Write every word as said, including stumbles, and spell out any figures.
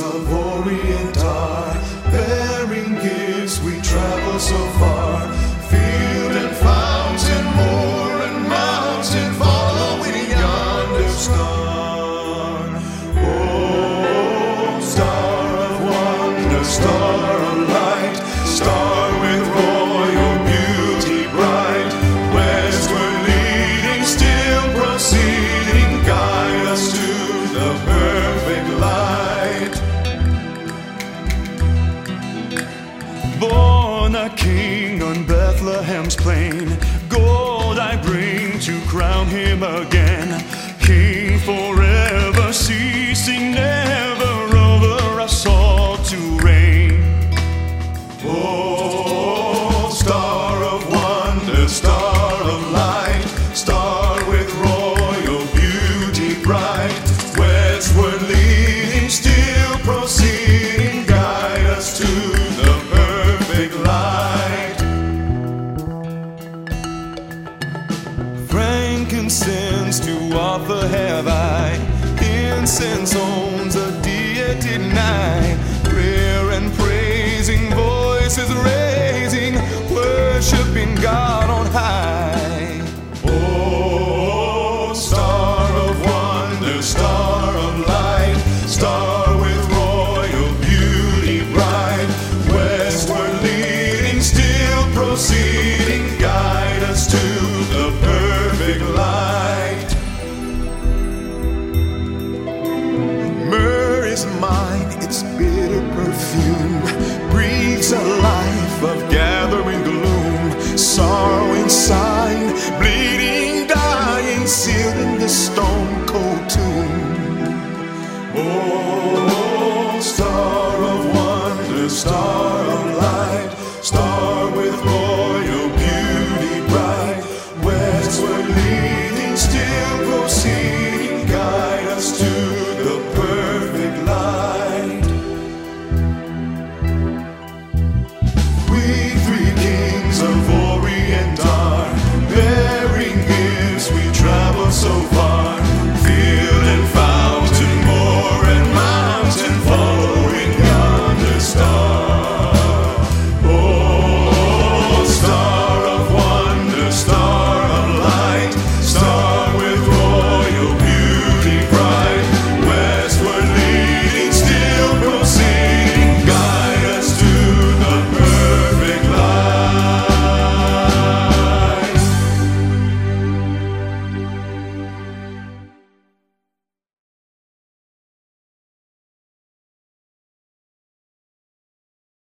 of Orient are, bearing gifts we travel so far. Field and fountain, moor and mountain, following yonder star. Oh, star of wonder, star of light, star with royal beauty bright, westward leading, still proceeding, guide us to the perfect light. Born a king on Bethlehem's plain, gold I bring to crown him again. King forever, ceasing never over us all to reign. Oh, star of wonder, star of light, star with royal beauty bright, westward leading, still proceeding, guide us to the perfect light. Frankincense to offer have I, incense owns a deity nigh, prayer and praising voices raising, worshiping God.